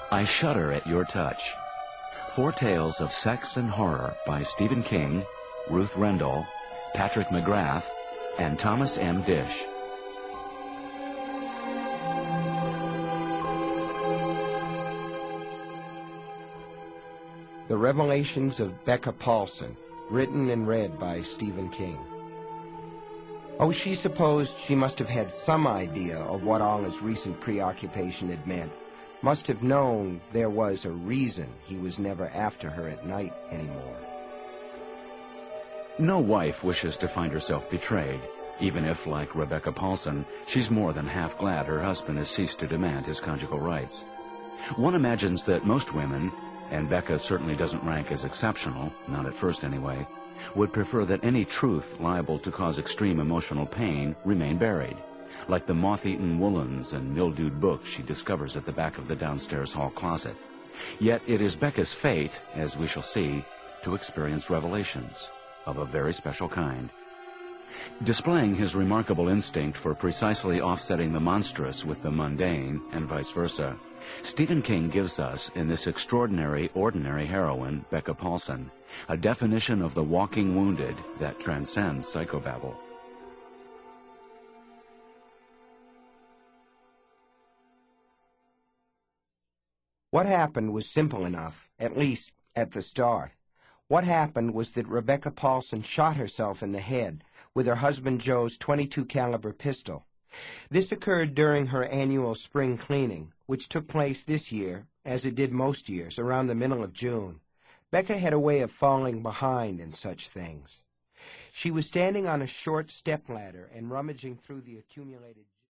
I Shudder at Your Touch. 4 tales of sex and horror by Stephen King, Ruth Rendell, Patrick McGrath, and Thomas M. Dish. The Revelations of Becca Paulson, written and read by Stephen King. Oh, she supposed she must have had some idea of what all his recent preoccupation had meant. Must have known there was a reason he was never after her at night anymore. No wife wishes to find herself betrayed, even if, like Rebecca Paulson, she's more than half glad her husband has ceased to demand his conjugal rights. One imagines that most women, and Becca certainly doesn't rank as exceptional, not at first anyway, would prefer that any truth liable to cause extreme emotional pain remain buried, like the moth-eaten woolens and mildewed books she discovers at the back of the downstairs hall closet. Yet it is Becca's fate, as we shall see, to experience revelations of a very special kind. Displaying his remarkable instinct for precisely offsetting the monstrous with the mundane, and vice versa, Stephen King gives us, in this extraordinary, ordinary heroine, Becca Paulson, a definition of the walking wounded that transcends psychobabble. What happened was simple enough, at least at the start. What happened was that Rebecca Paulson shot herself in the head with her husband Joe's .22 caliber pistol. This occurred during her annual spring cleaning, which took place this year, as it did most years, around the middle of June. Becca had a way of falling behind in such things. She was standing on a short stepladder and rummaging through the accumulated